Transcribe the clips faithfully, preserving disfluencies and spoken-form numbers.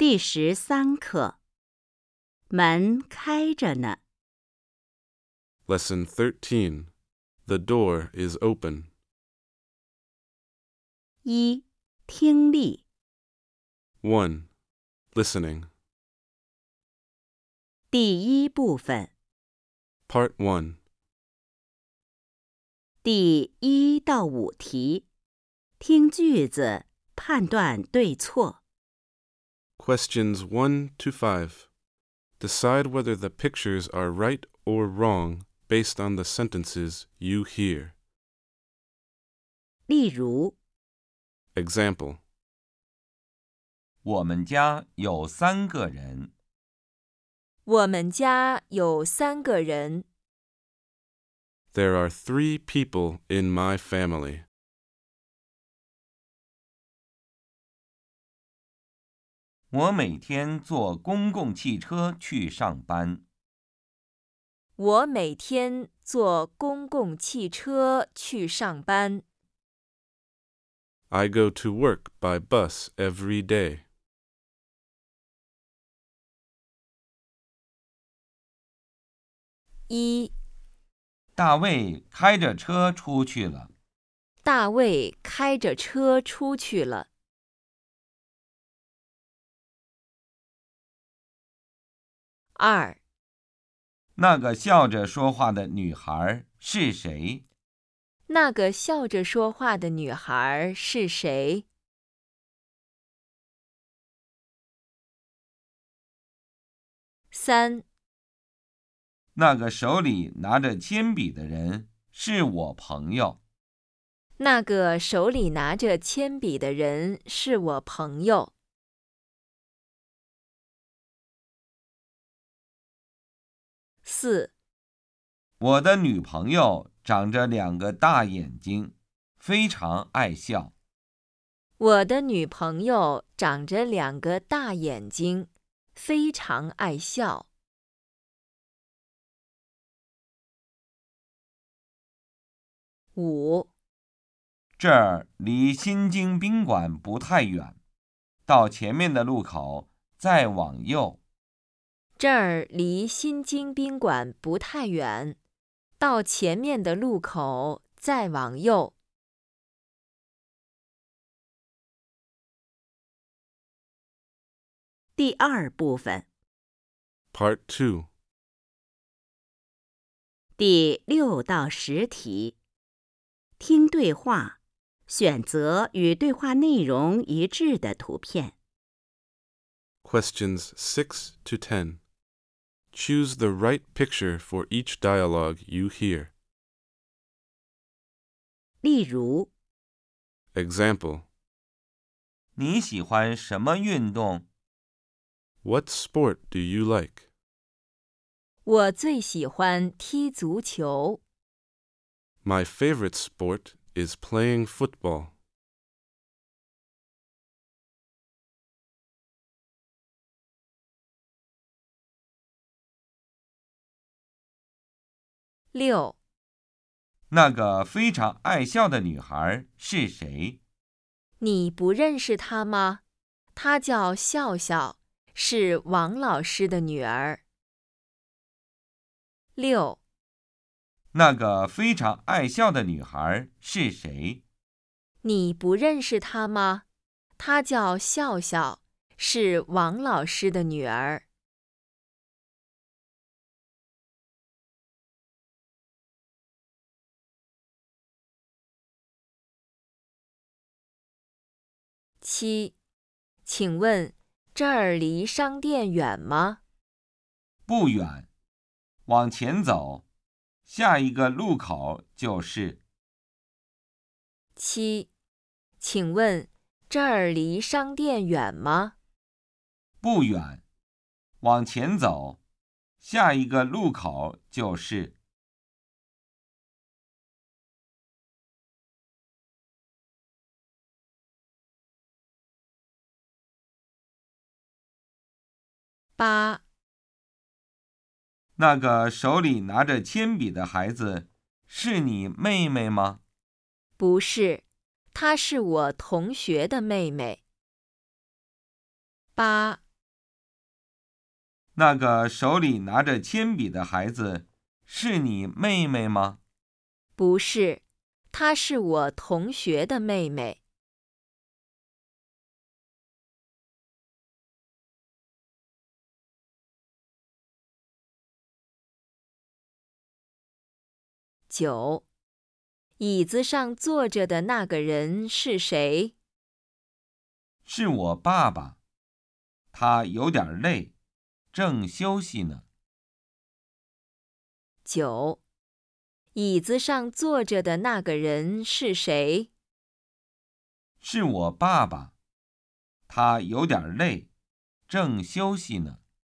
第十三课，门开着呢。 Lesson thirteen. The door is open. 一、听力。 one. Listening. 第一部分， Part one. 第一到五题，听句子，判断对错。 Questions one to five. Decide whether the pictures are right or wrong based on the sentences you hear. 例如， Example. 我们家有三个人。 我们家有三个人。 There are three people in my family. 我每天坐公共汽车去上班。 我每天坐公共汽车去上班。 I go to work by bus every day. 一、 大卫开着车出去了。 大卫开着车出去了。二、 那个笑着说话的女孩是谁？ 那个笑着说话的女孩是谁？三、 那个手里拿着铅笔的人是我朋友。 那个手里拿着铅笔的人是我朋友。四、 我的女朋友长着两个大眼睛，非常爱笑。 我的女朋友长着两个大眼睛，非常爱笑。五、 这儿离新京宾馆不太远，到前面的路口再往右。 这儿离新京宾馆不太远，到前面的路口再往右。 第二部分， Part two. 第六到十题，听对话，选择与对话内容一致的图片。 Questions six to ten. Choose the right picture for each dialogue you hear. 例如， Example. 你喜欢什么运动？ What sport do you like? 我最喜欢踢足球。 My favorite sport is playing football. 六、 那个非常爱笑的女孩是谁？ 你不认识她吗？她叫笑笑，是王老师的女儿。六、 那个非常爱笑的女孩是谁？ 你不认识她吗？她叫笑笑，是王老师的女儿。七，请问这儿离商店远吗？ 不远，往前走，下一个路口就是。 七，请问这儿离商店远吗？ 不远，往前走，下一个路口就是。 八， 那个手里拿着铅笔的孩子是你妹妹吗？ 不是，她是我同学的妹妹。八。 那个手里拿着铅笔的孩子是你妹妹吗？ 不是，她是我同学的妹妹。九，椅子上坐着的那个人是谁？ 是我爸爸，他有点累，正休息呢。 九，椅子上坐着的那个人是谁？ 是我爸爸，他有点累，正休息呢。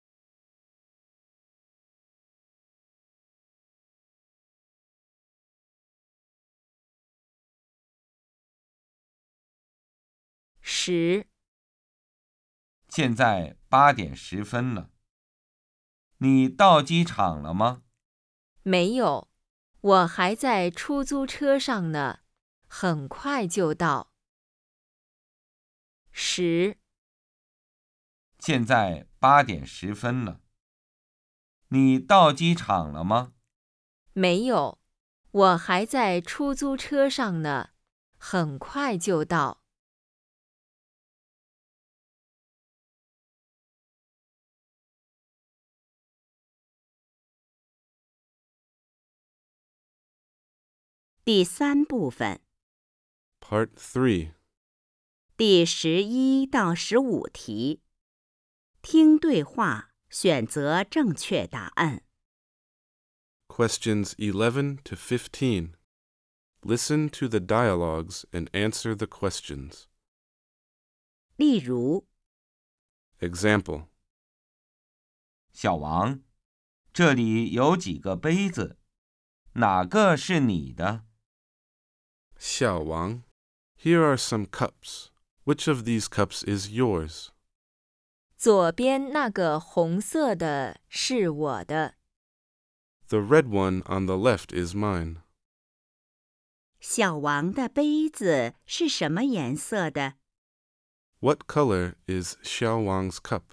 十， 现在八点十分了，你到机场了吗？ 没有，我还在出租车上呢，很快就到。十， 现在八点十分了，你到机场了吗？ 没有，我还在出租车上呢，很快就到。 第三部分 Part three. 第十一到十五题，听对话，选择正确答案。 Questions eleven to fifteen. Listen to the dialogues and answer the questions. 例如， Example. 小王，这里有几个杯子，哪个是你的？ Xiao Wang, here are some cups. Which of these cups is yours? 左边那个红色的是我的。 The red one on the left is mine. 小王的杯子是什么颜色的？ What color is Xiao Wang's cup?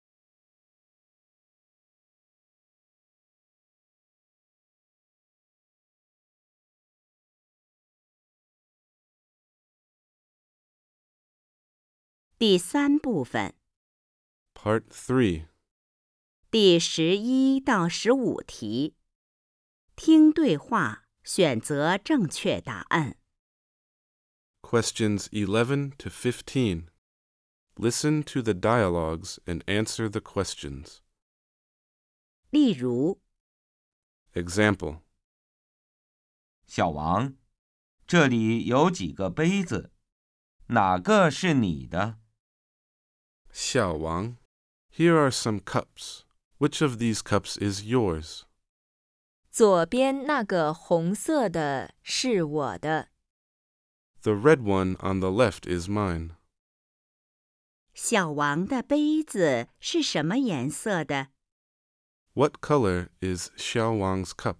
第三部分 Part three. 第十一到十五题，听对话，选择正确答案。 Questions eleven to fifteen. Listen to the dialogues and answer the questions. 例如， Example. 小王，这里有几个杯子，哪个是你的？ Xiao Wang, here are some cups. Which of these cups is yours? 左边那个红色的是我的。 The red one on the left is mine. 小王的杯子是什么颜色的？ What color is Xiao Wang's cup?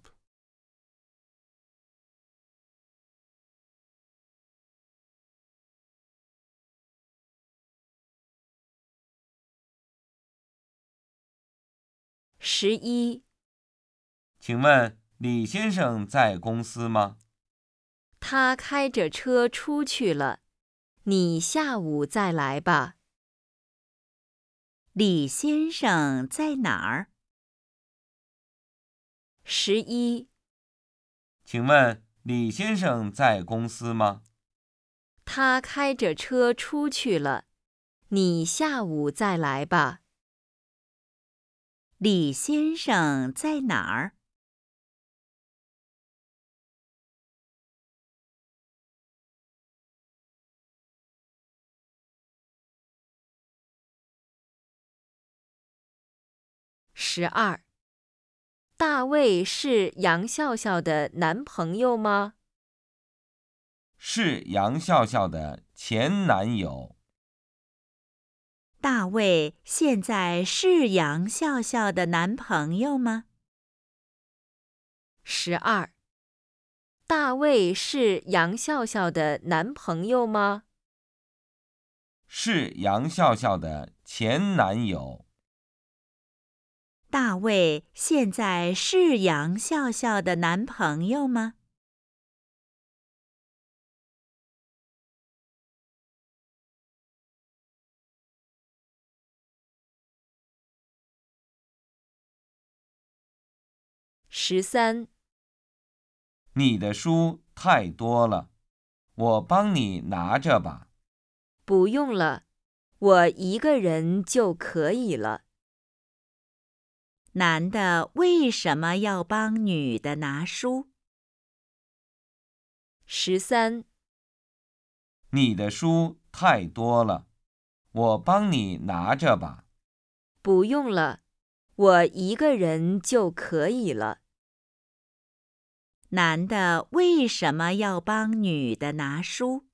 十一， 请问李先生在公司吗？ 他开着车出去了，你下午再来吧。 李先生在哪儿？ 十一， 请问李先生在公司吗？ 他开着车出去了，你下午再来吧。 李先生在哪儿？ 十二，大卫是杨笑笑的男朋友吗？ 是杨笑笑的前男友。 大卫现在是杨笑笑的男朋友吗？ 十二，大卫是杨笑笑的男朋友吗？ 是杨笑笑的前男友。 大卫现在是杨笑笑的男朋友吗？ 十三， 你的书太多了，我帮你拿着吧。 不用了，我一个人就可以了。 男的为什么要帮女的拿书？ 十三， 你的书太多了，我帮你拿着吧。 不用了，我一个人就可以了。 男的为什么要帮女的拿书？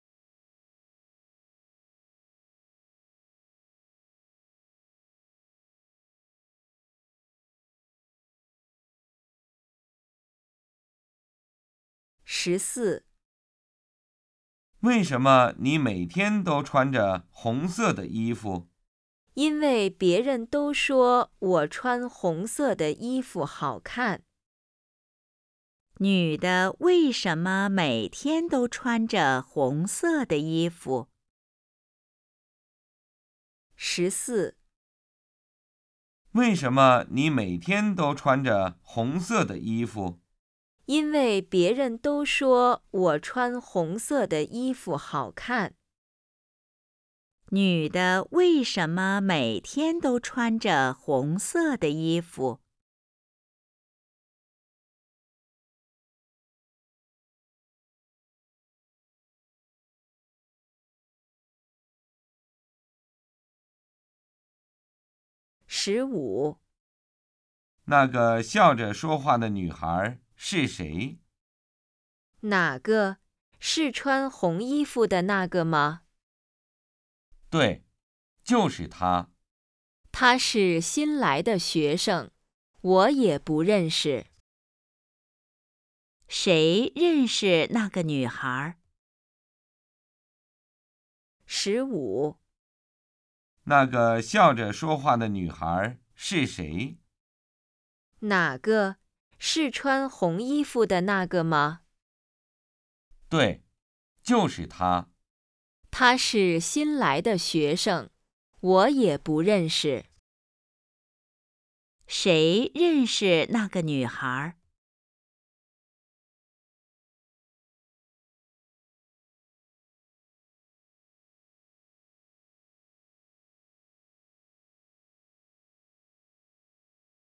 十四， 为什么你每天都穿着红色的衣服？ 因为别人都说我穿红色的衣服好看。 女的为什么每天都穿着红色的衣服？ 十四， 为什么你每天都穿着红色的衣服？ 因为别人都说我穿红色的衣服好看。 女的为什么每天都穿着红色的衣服？ 十五， 那个笑着说话的女孩是谁？ 哪个？是穿红衣服的那个吗？ 对，就是她。 她是新来的学生，我也不认识。 谁认识那个女孩？ 十五， 那个笑着说话的女孩是谁？ 哪个？是穿红衣服的那个吗？ 对，就是她。 她是新来的学生，我也不认识。 谁认识那个女孩？